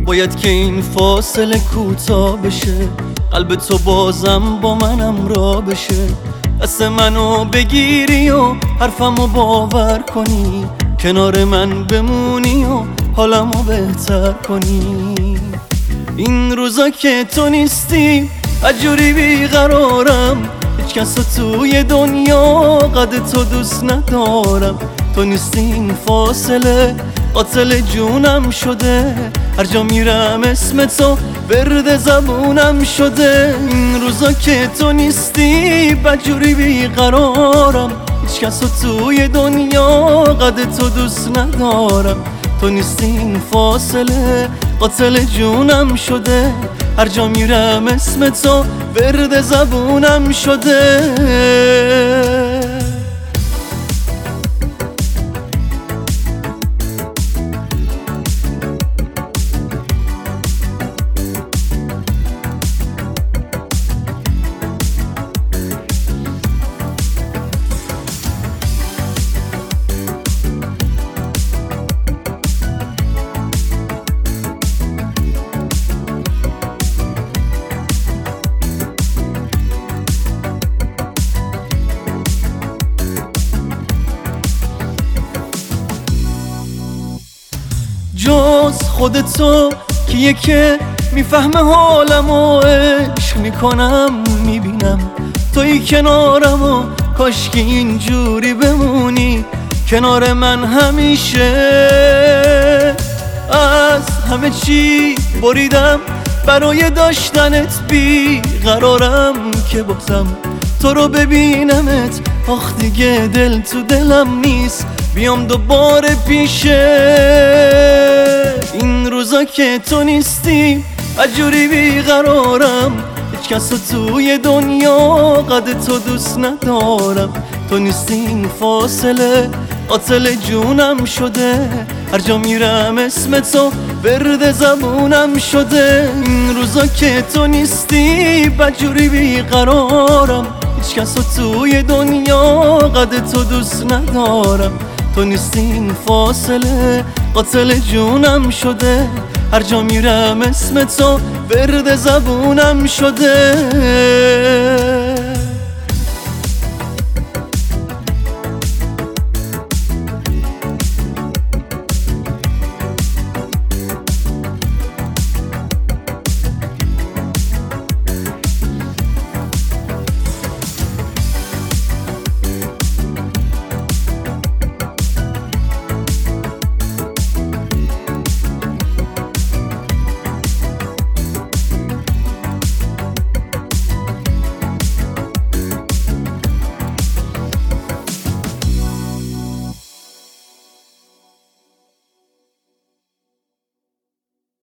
باید که این فاصله کوتاه بشه، قلب تو بازم با منم را بشه. دست منو بگیری و حرفمو باور کنی، کنار من بمونی و حالمو بهتر کنی. این روزا که تو نیستی عجوری بیقرارم، هیچ کس توی دنیا قد تو دوست ندارم. تو نیستی این فاصله قاتل جونم شده، هر جا میرم اسم تو ورد زبونم شده. این روزا که تو نیستی بدجوری بیقرارم، هیچ کس توی دنیا قد تو دوست ندارم. تو نیستی این فاصله قاتل جونم شده، هر جا میرم اسم تو ورد زبونم شده. جز خودتو کیه که میفهمه حالمو، عشق میکنم میبینم توی کنارم و کاشکی اینجوری بمونی کنار من همیشه. از همه چی بریدم برای داشتنت، بیقرارم که بازم تو رو ببینمت. آخ دیگه دل تو دلم نیست بیام دوباره پیشه. این روزا که تو نیستی عجوری بیقرارم، هیچ کس توی دنیا قد تو دوست ندارم. تو نیستی این فاصله قاتل جونم شده، هر جا میرم اسم تو ورد زبونم شده. این روزا که تو نیستی بدجوری بیقرارم، هیچ کس توی دنیا قد تو دوست ندارم. تو نیستی این فاصله قاتل جونم شده، هر جا میرم اسم تو ورد زبونم شده.